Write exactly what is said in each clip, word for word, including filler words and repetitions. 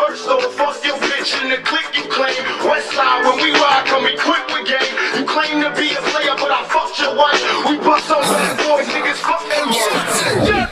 first though, fuck your bitch in the click you claim. Westside when we ride, come equipped with game. You claim to be a player, but I fucked your wife. We bust on bad boys, niggas fuck them shit.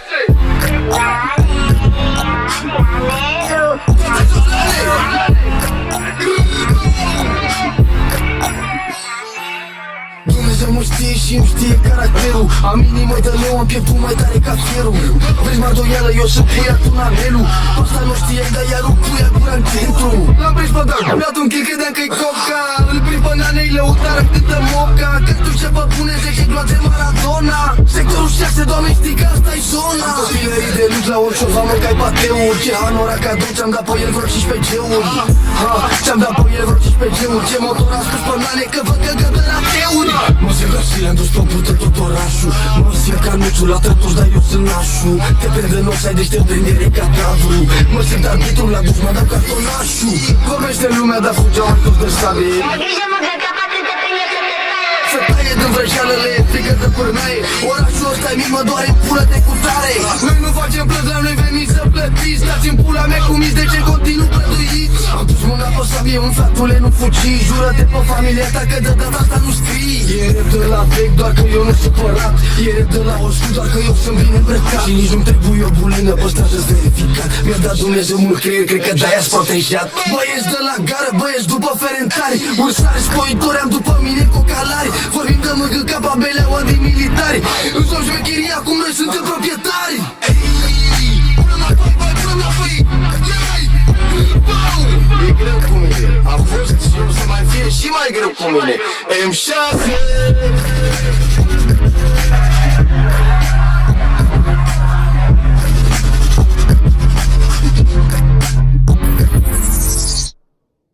Dumnezeu mă știe și îmi știe caracterul. Am inimă de leu, am pieptul mai tare ca fierul. Vrei mă doială, eu să pui acum tunelul. Asta nu știai, dar iar o pui gura în centru. L-am prins pe dar, mi-a un kill, credeam că-i coca. Îl prind pe nanei, lăutară câtă moca. Că tu ce vă pune, zece gloate Maradona. Sectorul șase, doamne, știi că asta-i zona. Am copilării de lux la orice va mâncai pateuri. Ce hanora cadou, ți-am dat pe el vreo cincisprezece geuri. Ha, ți-am dat pe el vreo cincisprezece geuri. Ce motor a spus pe nane, că văd că gădă la teuri. Mă simt ca și le-am dus pe pută tot orașul. Mă simt ca nuțul la trături, dar eu sunt nașul. Te prinde în ochi, ai deștept prindere cadavru. Mă simt arbitru la dus, mă dau cartonașul. Vorbește lumea, dar fugeau mai toți de sabie. Să taie din vrăjealele, e frică de pârnaie. Orașul ăsta e mic, mă doare pula de cutare. Noi nu facem plăți, la noi veniți să plătiți. Dați-mi pula mea cu mici, de ce continuu plătuiți? Am pus mâna pe sabie, un fratule, nu fugi. Jură-te pe familia ta că de data asta nu scrii. E rep de la vechi, doar că eu nu supărat. E rep de la old school, doar că eu sunt bine îmbrăcat. Și nici nu-mi trebuie o bulină, pe stradă-s verificat. Mi-a dat Dumnezeu mult creier, cred că de-aia-s protejat. Băieți de la gară, băieți după ferentari. Ursari spoitori, am după mine cocalari. Vorbim de mângă ca babeleaua de militari. Însă o șmecherie, acum noi suntem proprietari. Până la păi, băi, până la păi. E greu cu mine, am fost și eu să mai fie și mai greu cu mine. M șase